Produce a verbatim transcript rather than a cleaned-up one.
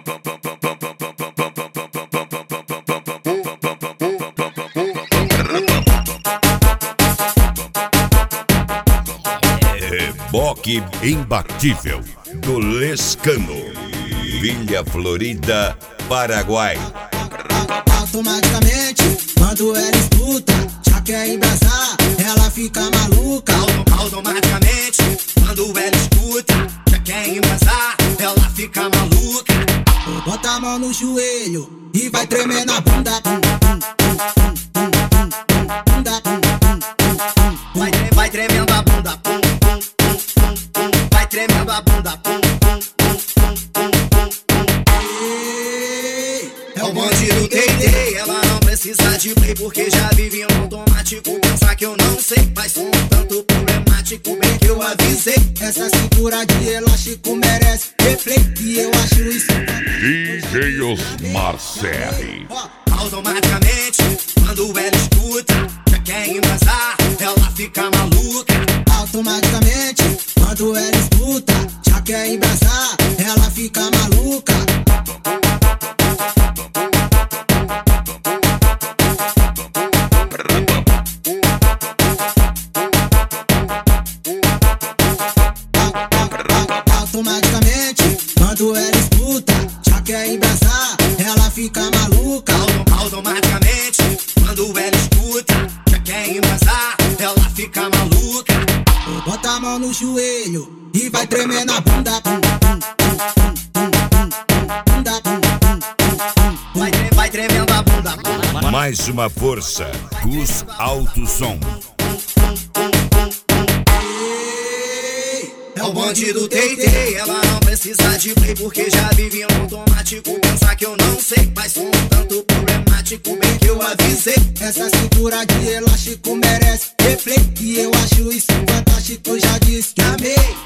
Reboque imbatível do Lescano, Vila Florida, Paraguai. Automaticamente, quando ela escuta, já quer embrasar, ela fica maluca. Automaticamente, quando ela escuta, já quer embrasar, ela fica maluca. Bota a mão no joelho e vai tremer na bunda. Vai, vai tremendo a bunda, pum, pum, pum, pum, pum. Vai tremendo a bunda, pum, pum, pum, pum, pum, pum, pum. É o bonde do Tei-Tei, ela não precisa de play porque já vive um automático. Pensar que eu não sei, mas sou um tanto problemático, bem que eu avisei. Essa cintura de elástico merece replay e eu acho isso. D J Osmar Serri. Automaticamente, quando ela escuta, já quer embrasar, ela fica maluca. Automaticamente, quando ela escuta, já quer embrasar, ela fica maluca. Automaticamente, quando ela escuta, já quer embrasar, ela fica maluca. Automaticamente, quando ela escuta, já quer embrasar, ela fica maluca. Bota a mão no joelho e vai tremer na bunda. Vai, vai tremendo a bunda. Mais uma força, Cus Alto Som. É o bonde do Tei-Tei, ela não precisa de play porque já vive um automático. Pensar que eu não sei, mas sou um tanto problemático, bem que eu avisei. Essa cintura de elástico merece replay e eu acho isso fantástico, já disse que amei.